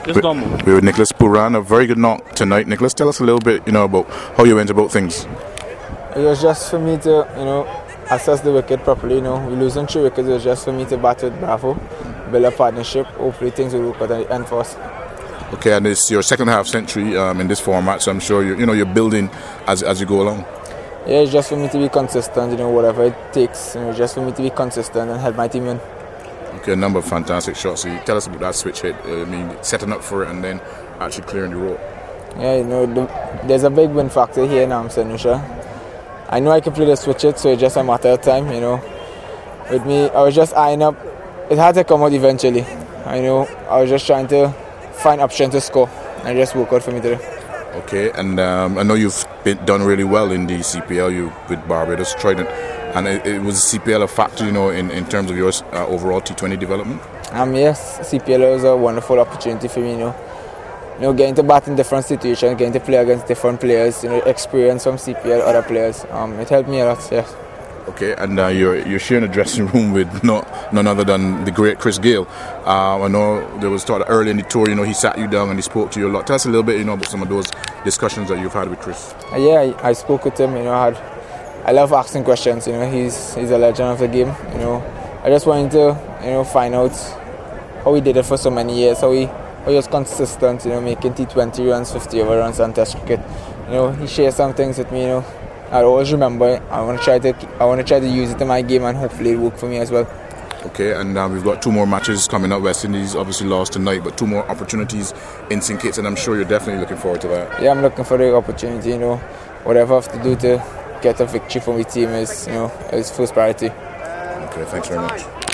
Just normal. We're with Nicholas Pooran, a very good knock tonight. Nicholas, tell us a little bit, about how you went about things. It was just for me to, assess the wicket properly. We losing 3 wickets. It was just for me to bat with Bravo, build a partnership. Hopefully things will work out at the end for us. Okay, and it's your second half century in this format, so I'm sure you're building as you go along. Yeah, it's just for me to be consistent. Whatever it takes. Just for me to be consistent and help my team win. Okay, a number of fantastic shots. So you tell us about that switch hit. Setting up for it and then actually clearing the road. Yeah, there's a big win factor here now, St. Lucia. I know I can play the switch hit, so it's just a matter of time. With me, I was just eyeing up. It had to come out eventually. I was just trying to find options to score, and it just worked out for me today. Okay, and I know you've done really well in the CPL with Barbados Trident, and it was CPL a factor, in terms of your overall T20 development? Yes, CPL was a wonderful opportunity for me, getting to bat in different situations, getting to play against different players, experience from CPL, other players. It helped me a lot, yes. Okay, and you're sharing a dressing room with none other than the great Chris Gayle. I know there was talk early in the tour, he sat you down and he spoke to you a lot. Tell us a little bit, about some of those discussions that you've had with Chris. Yeah, I spoke with him. I love asking questions. He's a legend of the game. I just wanted to find out how he did it for so many years. How he was consistent. Making T20 runs, 50 over runs, and Test cricket. He shared some things with me. I always remember. I want to try to use it in my game, and hopefully it work for me as well. Okay, and we've got 2 more matches coming up. West Indies obviously lost tonight, but 2 more opportunities in St. Kitts, and I'm sure you're definitely looking forward to that. Yeah, I'm looking for the opportunity. Whatever I have to do to get a victory for my team is first priority. Okay, thanks very much.